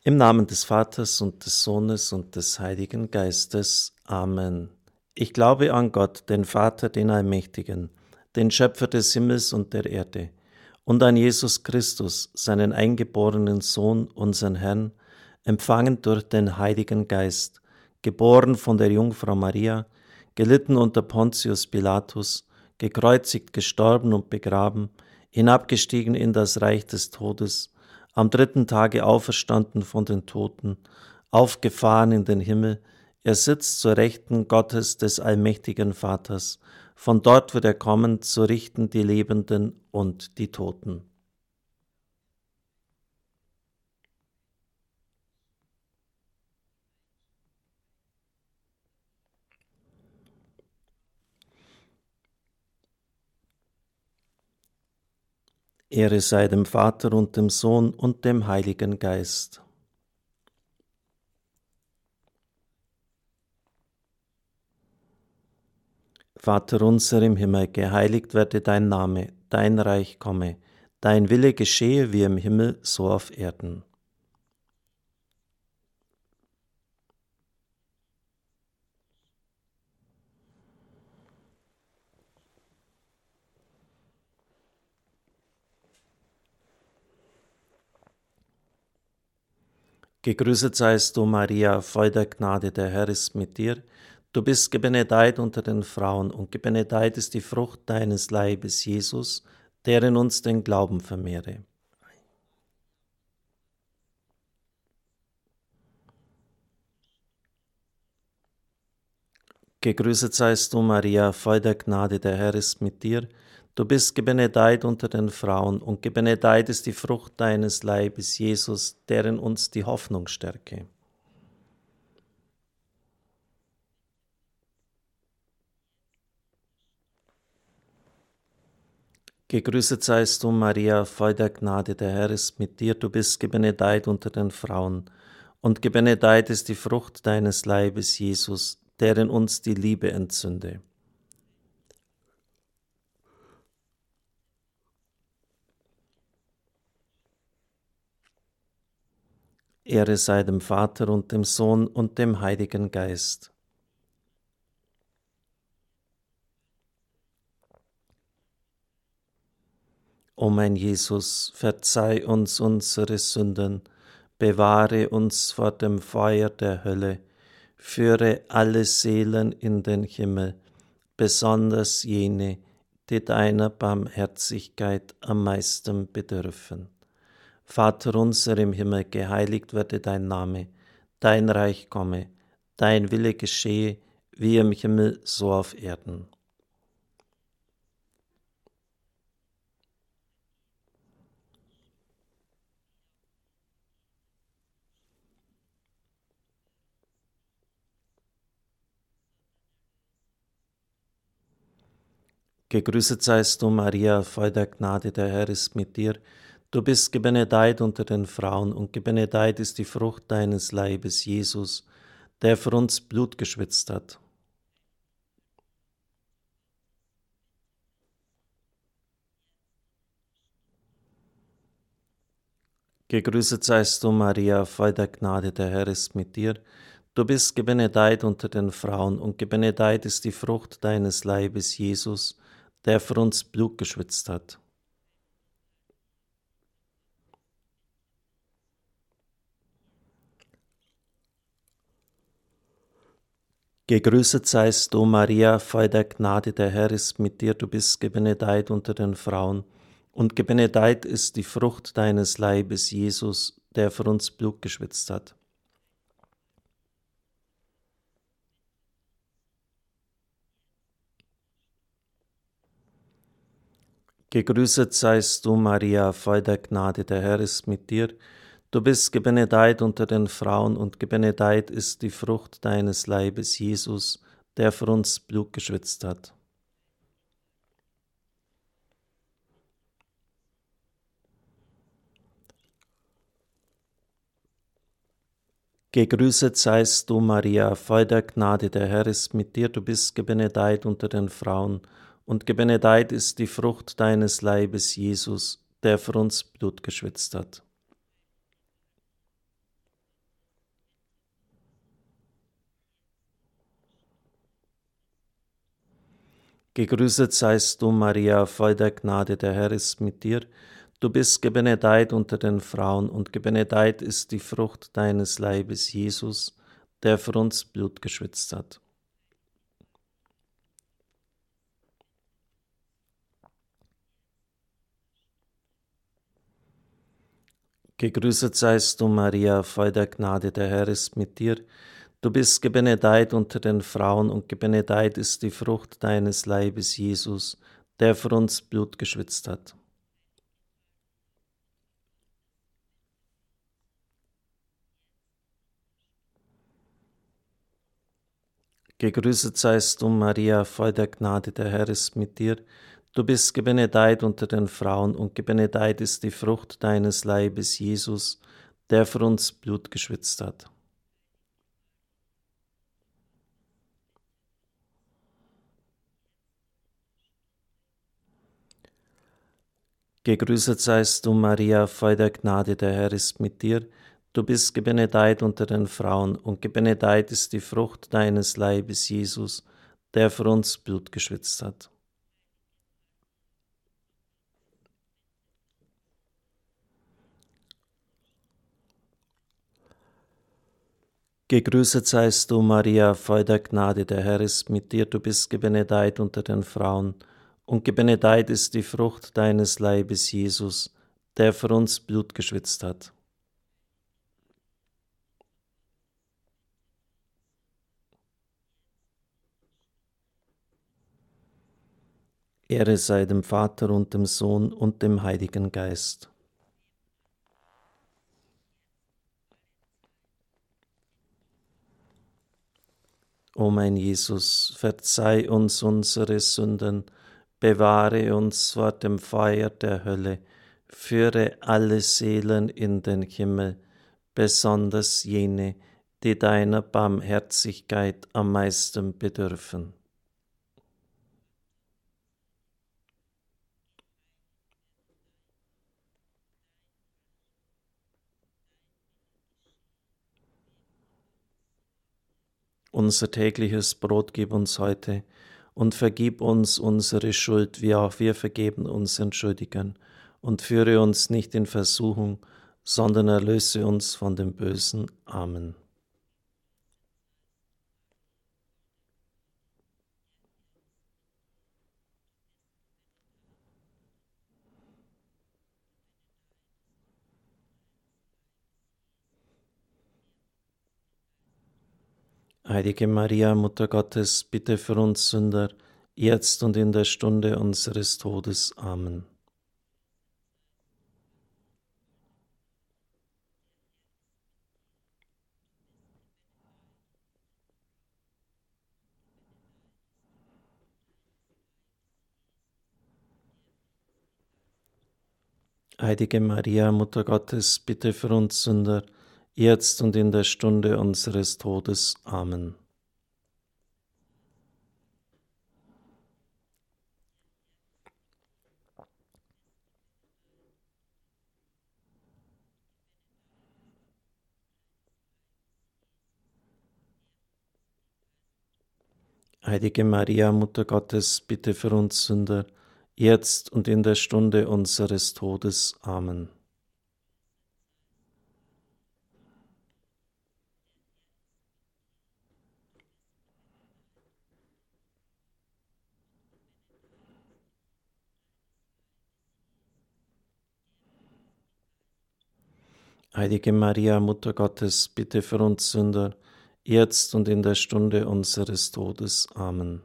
Im Namen des Vaters und des Sohnes und des Heiligen Geistes. Amen. Ich glaube an Gott, den Vater, den Allmächtigen, den Schöpfer des Himmels und der Erde, und an Jesus Christus, seinen eingeborenen Sohn, unseren Herrn, empfangen durch den Heiligen Geist, geboren von der Jungfrau Maria, gelitten unter Pontius Pilatus, gekreuzigt, gestorben und begraben, hinabgestiegen in das Reich des Todes, am dritten Tage auferstanden von den Toten, aufgefahren in den Himmel, er sitzt zur Rechten Gottes des allmächtigen Vaters, von dort wird er kommen, zu richten die Lebenden und die Toten. Ehre sei dem Vater und dem Sohn und dem Heiligen Geist. Vater unser im Himmel, geheiligt werde dein Name, dein Reich komme, dein Wille geschehe wie im Himmel, so auf Erden. Gegrüßet seist du, Maria, voll der Gnade, der Herr ist mit dir. Du bist gebenedeit unter den Frauen, und gebenedeit ist die Frucht deines Leibes, Jesus, der in uns den Glauben vermehre. Gegrüßet seist du, Maria, voll der Gnade, der Herr ist mit dir. Du bist gebenedeit unter den Frauen, und gebenedeit ist die Frucht deines Leibes, Jesus, der in uns die Hoffnung stärke. Gegrüßet seist du, Maria, voll der Gnade, der Herr ist mit dir. Du bist gebenedeit unter den Frauen, und gebenedeit ist die Frucht deines Leibes, Jesus, der in uns die Liebe entzünde. Ehre sei dem Vater und dem Sohn und dem Heiligen Geist. O mein Jesus, verzeih uns unsere Sünden, bewahre uns vor dem Feuer der Hölle, führe alle Seelen in den Himmel, besonders jene, die deiner Barmherzigkeit am meisten bedürfen. Vater unser im Himmel, geheiligt werde dein Name, dein Reich komme, dein Wille geschehe, wie im Himmel, so auf Erden. Gegrüßet seist du, Maria, voll der Gnade, der Herr ist mit dir. Du bist gebenedeit unter den Frauen, und gebenedeit ist die Frucht deines Leibes, Jesus, der für uns Blut geschwitzt hat. Gegrüßet seist du, Maria, voll der Gnade, der Herr ist mit dir. Du bist gebenedeit unter den Frauen, und gebenedeit ist die Frucht deines Leibes, Jesus, der für uns Blut geschwitzt hat. Gegrüßet seist du, Maria, voll der Gnade, der Herr ist mit dir. Du bist gebenedeit unter den Frauen, und gebenedeit ist die Frucht deines Leibes, Jesus, der für uns Blut geschwitzt hat. Gegrüßet seist du, Maria, voll der Gnade, der Herr ist mit dir. Du bist gebenedeit unter den Frauen, und gebenedeit ist die Frucht deines Leibes, Jesus, der für uns Blut geschwitzt hat. Gegrüßet seist du, Maria, voll der Gnade, der Herr ist mit dir. Du bist gebenedeit unter den Frauen, und gebenedeit ist die Frucht deines Leibes, Jesus, der für uns Blut geschwitzt hat. Gegrüßet seist du, Maria, voll der Gnade, der Herr ist mit dir. Du bist gebenedeit unter den Frauen, und gebenedeit ist die Frucht deines Leibes, Jesus, der für uns Blut geschwitzt hat. Gegrüßet seist du, Maria, voll der Gnade, der Herr ist mit dir. Du bist gebenedeit unter den Frauen, und gebenedeit ist die Frucht deines Leibes, Jesus, der für uns Blut geschwitzt hat. Gegrüßet seist du, Maria, voll der Gnade, der Herr ist mit dir. Du bist gebenedeit unter den Frauen, und gebenedeit ist die Frucht deines Leibes, Jesus, der für uns Blut geschwitzt hat. Gegrüßet seist du, Maria, voll der Gnade, der Herr ist mit dir. Du bist gebenedeit unter den Frauen, und gebenedeit ist die Frucht deines Leibes, Jesus, der für uns Blut geschwitzt hat. Gegrüßet seist du, Maria, voll der Gnade, der Herr ist mit dir. Du bist gebenedeit unter den Frauen, und gebenedeit ist die Frucht deines Leibes, Jesus, der für uns Blut geschwitzt hat. Ehre sei dem Vater und dem Sohn und dem Heiligen Geist. O mein Jesus, verzeih uns unsere Sünden, bewahre uns vor dem Feuer der Hölle, führe alle Seelen in den Himmel, besonders jene, die deiner Barmherzigkeit am meisten bedürfen. Unser tägliches Brot gib uns heute und vergib uns unsere Schuld, wie auch wir vergeben unseren Schuldigern. Und führe uns nicht in Versuchung, sondern erlöse uns von dem Bösen. Amen. Heilige Maria, Mutter Gottes, bitte für uns Sünder, jetzt und in der Stunde unseres Todes. Amen. Heilige Maria, Mutter Gottes, bitte für uns Sünder, jetzt und in der Stunde unseres Todes. Amen. Heilige Maria, Mutter Gottes, bitte für uns Sünder, jetzt und in der Stunde unseres Todes. Amen. Heilige Maria, Mutter Gottes, bitte für uns Sünder, jetzt und in der Stunde unseres Todes. Amen.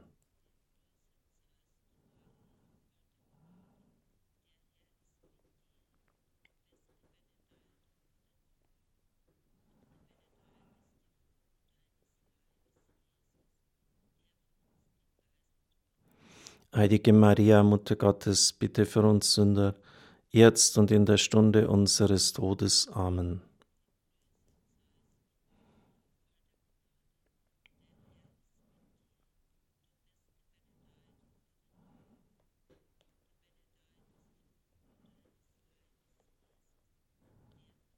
Heilige Maria, Mutter Gottes, bitte für uns Sünder, jetzt und in der Stunde unseres Todes. Amen.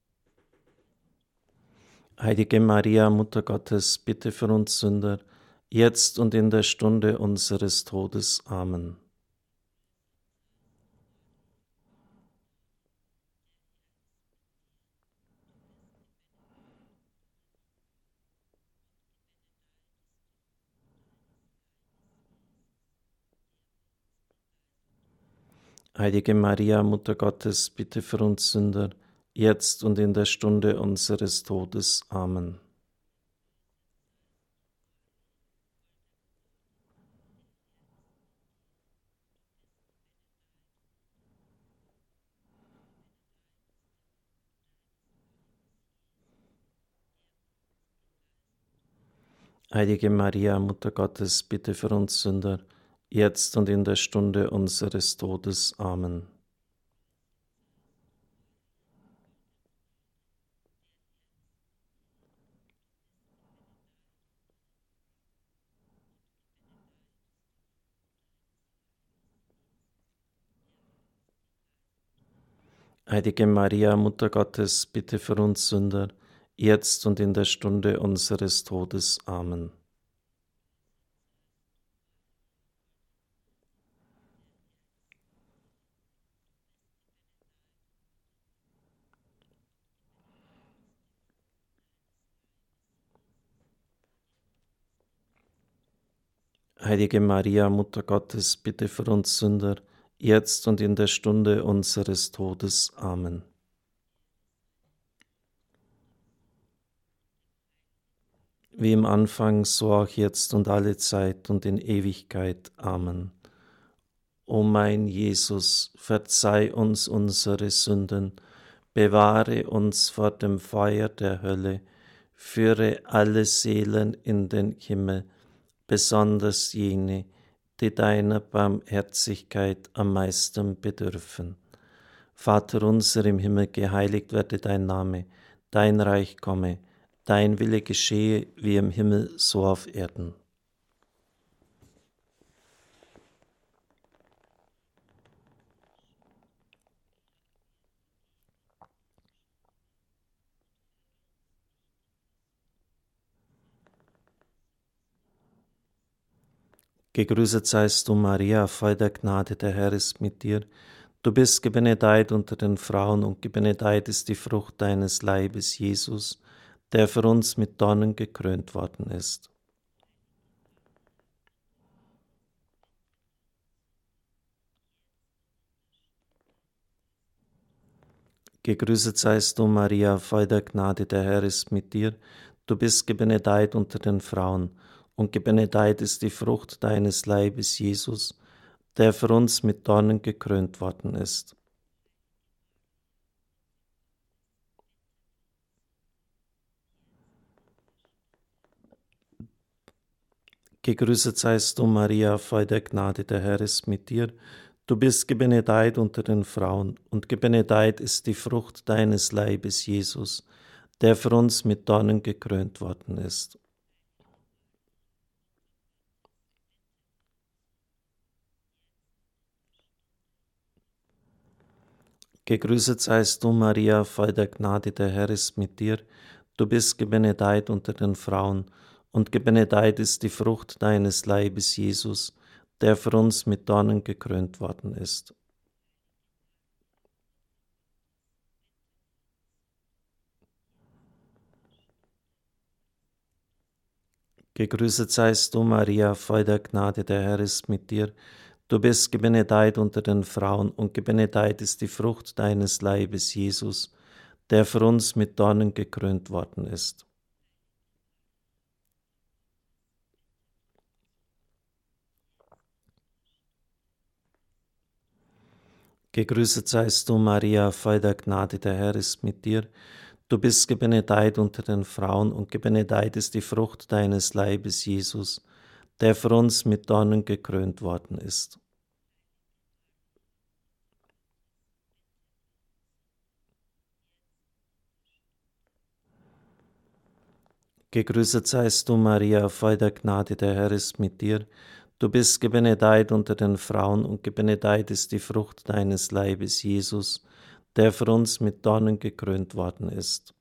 Heilige Maria, Mutter Gottes, bitte für uns Sünder, jetzt und in der Stunde unseres Todes. Amen. Heilige Maria, Mutter Gottes, bitte für uns Sünder, jetzt und in der Stunde unseres Todes. Amen. Heilige Maria, Mutter Gottes, bitte für uns Sünder, jetzt und in der Stunde unseres Todes. Amen. Heilige Maria, Mutter Gottes, bitte für uns Sünder, jetzt und in der Stunde unseres Todes. Amen. Heilige Maria, Mutter Gottes, bitte für uns Sünder, jetzt und in der Stunde unseres Todes. Amen. Wie im Anfang, so auch jetzt und alle Zeit und in Ewigkeit. Amen. O mein Jesus, verzeih uns unsere Sünden, bewahre uns vor dem Feuer der Hölle, führe alle Seelen in den Himmel, besonders jene, die deiner Barmherzigkeit am meisten bedürfen. Vater unser im Himmel, geheiligt werde dein Name, dein Reich komme, dein Wille geschehe wie im Himmel, so auf Erden. Gegrüßet seist du, Maria, voll der Gnade, der Herr ist mit dir. Du bist gebenedeit unter den Frauen und gebenedeit ist die Frucht deines Leibes, Jesus, der für uns mit Dornen gekrönt worden ist. Gegrüßet seist du, Maria, voll der Gnade, der Herr ist mit dir. Du bist gebenedeit unter den Frauen und gebenedeit ist die Frucht deines Leibes, Jesus, der für uns mit Dornen gekrönt worden ist. Gegrüßet seist du, Maria, voll der Gnade, der Herr ist mit dir. Du bist gebenedeit unter den Frauen, und gebenedeit ist die Frucht deines Leibes, Jesus, der für uns mit Dornen gekrönt worden ist. Gegrüßet seist du, Maria, voll der Gnade, der Herr ist mit dir. Du bist gebenedeit unter den Frauen, und gebenedeit ist die Frucht deines Leibes, Jesus, der für uns mit Dornen gekrönt worden ist. Gegrüßet seist du, Maria, voll der Gnade, der Herr ist mit dir. Du bist gebenedeit unter den Frauen, und gebenedeit ist die Frucht deines Leibes, Jesus, der für uns mit Dornen gekrönt worden ist. Gegrüßet seist du, Maria, voll der Gnade, der Herr ist mit dir. Du bist gebenedeit unter den Frauen, und gebenedeit ist die Frucht deines Leibes, Jesus, der für uns mit Dornen gekrönt worden ist. Gegrüßet seist du, Maria, voll der Gnade, der Herr ist mit dir. Du bist gebenedeit unter den Frauen, und gebenedeit ist die Frucht deines Leibes, Jesus, der für uns mit Dornen gekrönt worden ist.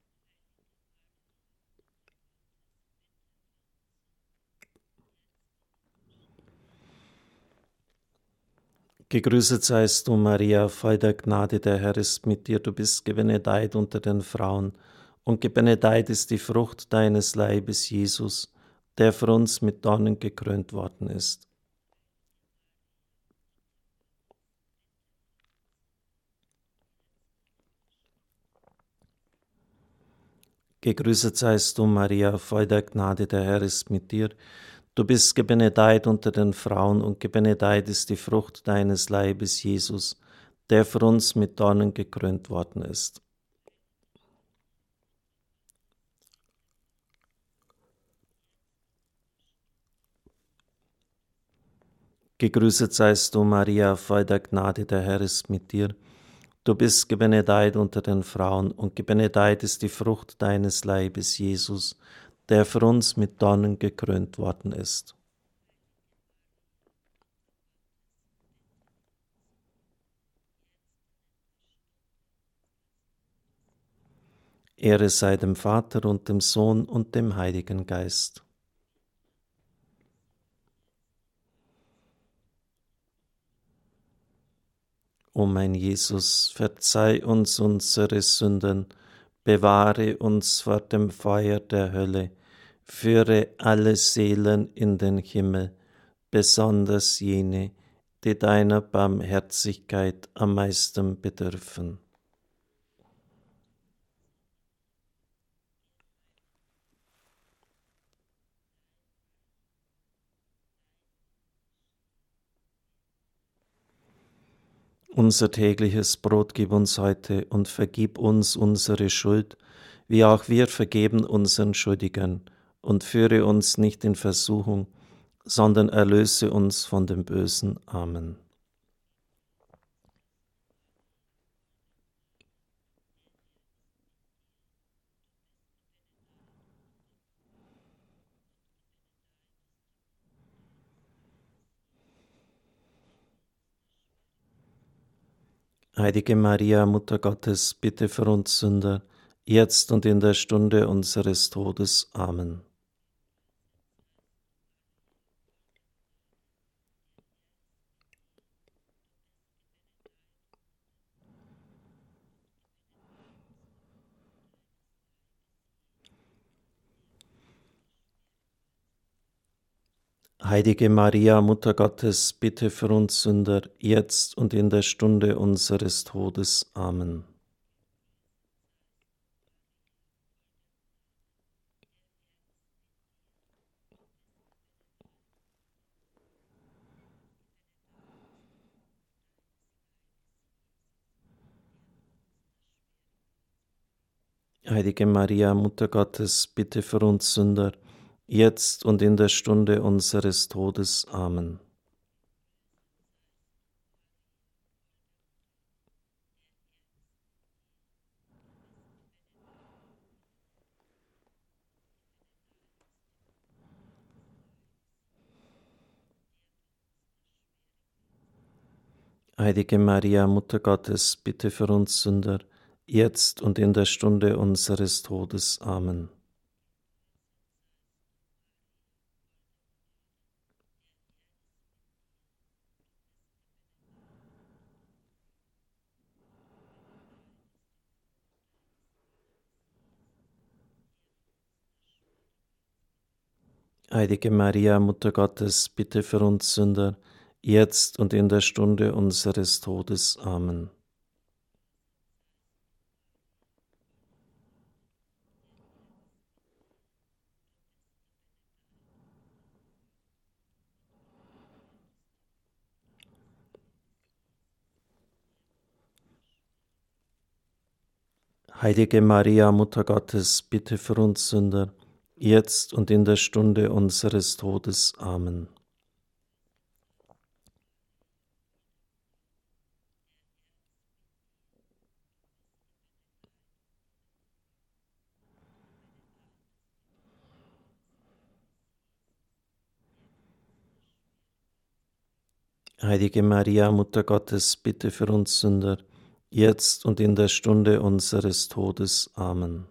Gegrüßet seist du, Maria, voll der Gnade, der Herr ist mit dir. Du bist gebenedeit unter den Frauen, und gebenedeit ist die Frucht deines Leibes, Jesus, der für uns mit Dornen gekrönt worden ist. Gegrüßet seist du, Maria, voll der Gnade, der Herr ist mit dir. Du bist gebenedeit unter den Frauen, und gebenedeit ist die Frucht deines Leibes, Jesus, der für uns mit Dornen gekrönt worden ist. Gegrüßet seist du, Maria, voll der Gnade, der Herr ist mit dir. Du bist gebenedeit unter den Frauen, und gebenedeit ist die Frucht deines Leibes, Jesus, der für uns mit Dornen gekrönt worden ist. Ehre sei dem Vater und dem Sohn und dem Heiligen Geist. O mein Jesus, verzeih uns unsere Sünden, bewahre uns vor dem Feuer der Hölle, führe alle Seelen in den Himmel, besonders jene, die deiner Barmherzigkeit am meisten bedürfen. Unser tägliches Brot gib uns heute und vergib uns unsere Schuld, wie auch wir vergeben unseren Schuldigern, und führe uns nicht in Versuchung, sondern erlöse uns von dem Bösen. Amen. Heilige Maria, Mutter Gottes, bitte für uns Sünder, jetzt und in der Stunde unseres Todes. Amen. Heilige Maria, Mutter Gottes, bitte für uns Sünder, jetzt und in der Stunde unseres Todes. Amen. Heilige Maria, Mutter Gottes, bitte für uns Sünder, jetzt und in der Stunde unseres Todes. Amen. Heilige Maria, Mutter Gottes, bitte für uns Sünder, jetzt und in der Stunde unseres Todes. Amen. Heilige Maria, Mutter Gottes, bitte für uns Sünder, jetzt und in der Stunde unseres Todes. Amen. Heilige Maria, Mutter Gottes, bitte für uns Sünder, jetzt und in der Stunde unseres Todes. Amen. Heilige Maria, Mutter Gottes, bitte für uns Sünder, jetzt und in der Stunde unseres Todes. Amen.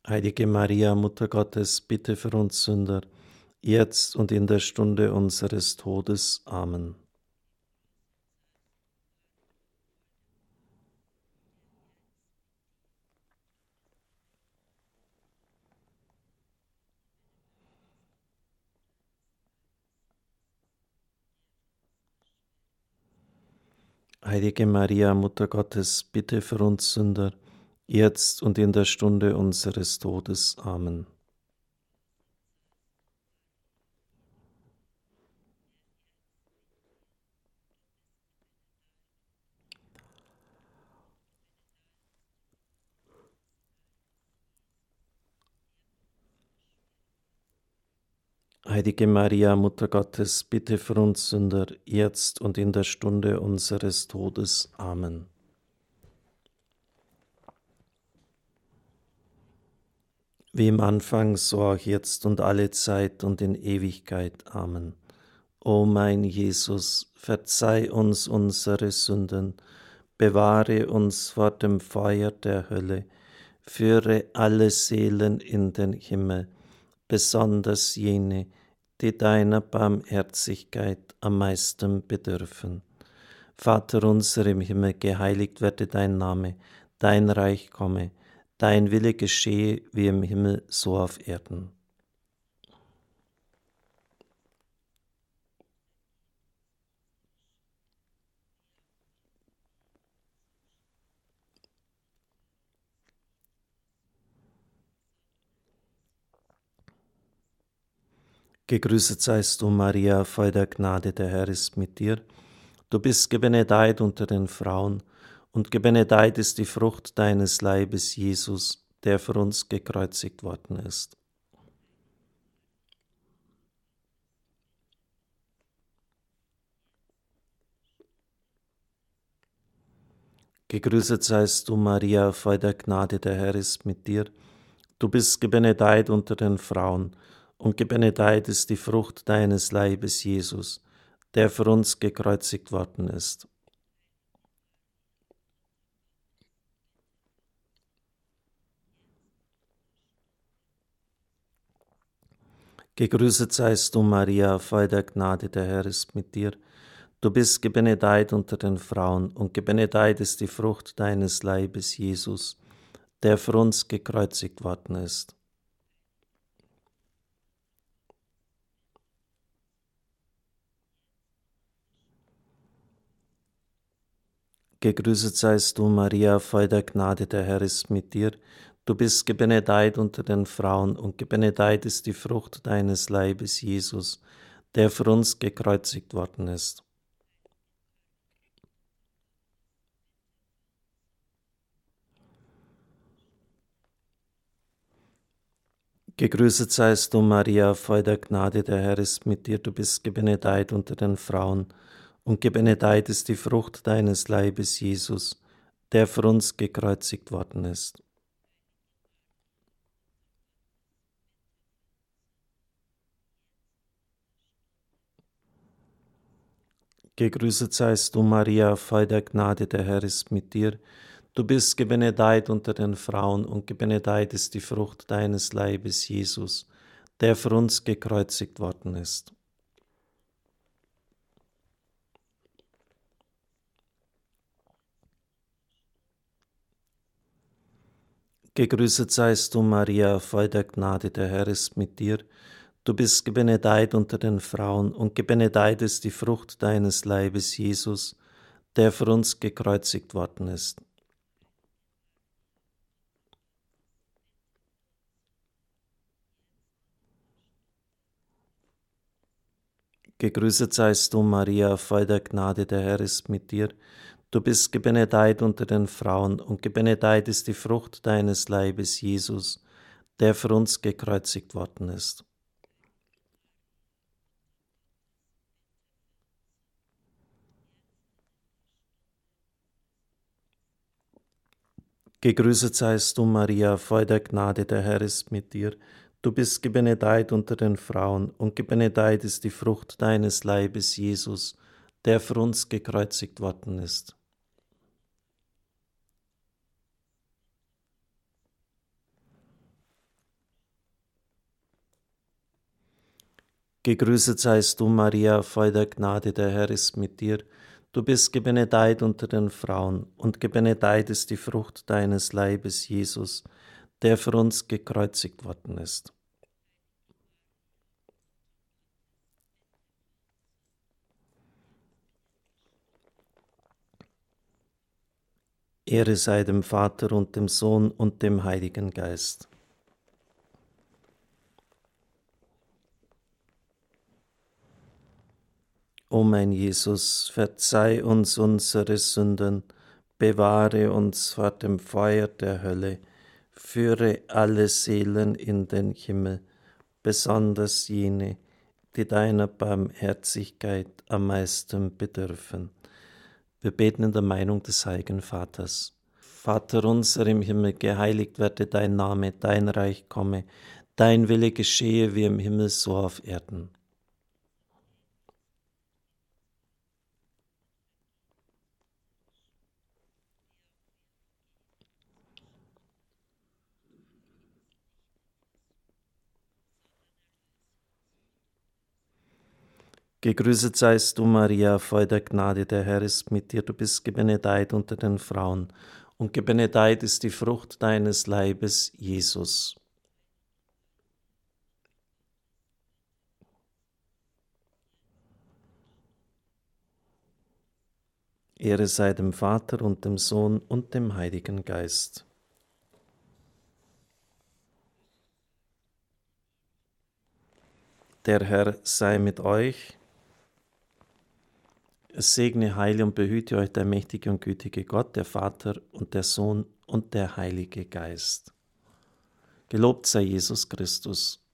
Heilige Maria, Mutter Gottes, bitte für uns Sünder, jetzt und in der Stunde unseres Todes. Amen. Heilige Maria, Mutter Gottes, bitte für uns Sünder, jetzt und in der Stunde unseres Todes. Amen. Heilige Maria, Mutter Gottes, bitte für uns Sünder, jetzt und in der Stunde unseres Todes. Amen. Wie im Anfang, so auch jetzt und alle Zeit und in Ewigkeit. Amen. O mein Jesus, verzeih uns unsere Sünden, bewahre uns vor dem Feuer der Hölle, führe alle Seelen in den Himmel, besonders jene, die deiner Barmherzigkeit am meisten bedürfen. Vater unser im Himmel, geheiligt werde dein Name, dein Reich komme, dein Wille geschehe wie im Himmel, so auf Erden. Gegrüßet seist du, Maria, voll der Gnade, der Herr ist mit dir. Du bist gebenedeit unter den Frauen, und gebenedeit ist die Frucht deines Leibes, Jesus, der für uns gekreuzigt worden ist. Gegrüßet seist du, Maria, voll der Gnade, der Herr ist mit dir. Du bist gebenedeit unter den Frauen, und gebenedeit ist die Frucht deines Leibes, Jesus, der für uns gekreuzigt worden ist. Gegrüßet seist du, Maria, voll der Gnade, der Herr ist mit dir. Du bist gebenedeit unter den Frauen, und gebenedeit ist die Frucht deines Leibes, Jesus, der für uns gekreuzigt worden ist. Gegrüßet seist du, Maria, voll der Gnade, der Herr ist mit dir. Du bist gebenedeit unter den Frauen, und gebenedeit ist die Frucht deines Leibes, Jesus, der für uns gekreuzigt worden ist. Gegrüßet seist du, Maria, voll der Gnade, der Herr ist mit dir. Du bist gebenedeit unter den Frauen, und gebenedeit ist die Frucht deines Leibes, Jesus, der für uns gekreuzigt worden ist. Gegrüßet seist du, Maria, voll der Gnade, der Herr ist mit dir. Du bist gebenedeit unter den Frauen, und gebenedeit ist die Frucht deines Leibes, Jesus, der für uns gekreuzigt worden ist. Gegrüßet seist du, Maria, voll der Gnade, der Herr ist mit dir. Du bist gebenedeit unter den Frauen, und gebenedeit ist die Frucht deines Leibes, Jesus, der für uns gekreuzigt worden ist. Gegrüßet seist du, Maria, voll der Gnade, der Herr ist mit dir. Du bist gebenedeit unter den Frauen, und gebenedeit ist die Frucht deines Leibes, Jesus, der für uns gekreuzigt worden ist. Gegrüßet seist du, Maria, voll der Gnade, der Herr ist mit dir. Du bist gebenedeit unter den Frauen, und gebenedeit ist die Frucht deines Leibes, Jesus, der für uns gekreuzigt worden ist. Gegrüßet seist du, Maria, voll der Gnade, der Herr ist mit dir. Du bist gebenedeit unter den Frauen, und gebenedeit ist die Frucht deines Leibes, Jesus, der für uns gekreuzigt worden ist. Ehre sei dem Vater und dem Sohn und dem Heiligen Geist. O mein Jesus, verzeih uns unsere Sünden, bewahre uns vor dem Feuer der Hölle, führe alle Seelen in den Himmel, besonders jene, die deiner Barmherzigkeit am meisten bedürfen. Wir beten in der Meinung des Heiligen Vaters. Vater unser im Himmel, geheiligt werde dein Name, dein Reich komme, dein Wille geschehe wie im Himmel so auf Erden. Gegrüßet seist du, Maria, voll der Gnade, der Herr ist mit dir. Du bist gebenedeit unter den Frauen, und gebenedeit ist die Frucht deines Leibes, Jesus. Ehre sei dem Vater und dem Sohn und dem Heiligen Geist. Der Herr sei mit euch. Es segne, heile und behüte euch der mächtige und gütige Gott, der Vater und der Sohn und der Heilige Geist. Gelobt sei Jesus Christus.